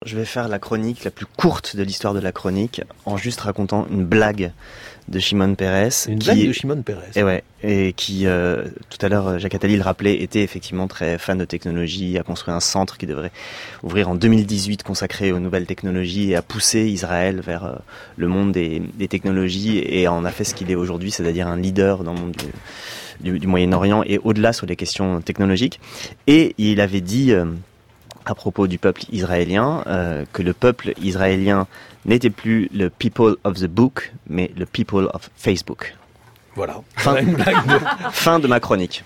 je vais faire la chronique la plus courte de l'histoire de la chronique, en juste racontant une blague de Shimon Peres. Blague de Shimon Peres. Et qui, tout à l'heure, Jacques Attali le rappelait, était effectivement très fan de technologie, a construit un centre qui devrait ouvrir en 2018 consacré aux nouvelles technologies et a poussé Israël vers le monde des technologies et en a fait ce qu'il est aujourd'hui, c'est-à-dire un leader dans le monde du Moyen-Orient et au-delà sur les questions technologiques. Et il avait dit, à propos du peuple israélien, que le peuple israélien n'était plus le people of the book, mais le people of Facebook. Voilà. Fin de ma chronique.